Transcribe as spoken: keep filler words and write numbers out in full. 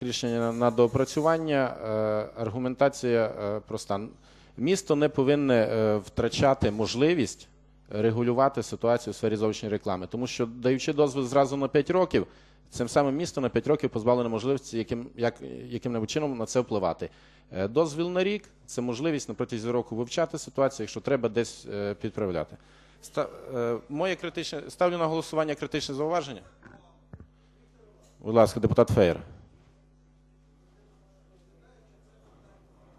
Рішення на доопрацювання. Аргументація проста. Місто не повинне втрачати можливість регулювати ситуацію у сфері зовнішньої реклами. Тому що, даючи дозвіл зразу на п'ять років, цим самим місто на п'ять років позбавлене можливості яким, як, яким-небудь чином на це впливати. Дозвіл на рік – це можливість на протязі року вивчати ситуацію, якщо треба десь підправляти. Ста, моє критичне, ставлю на голосування критичне зауваження. Будь ласка, депутат Феєр.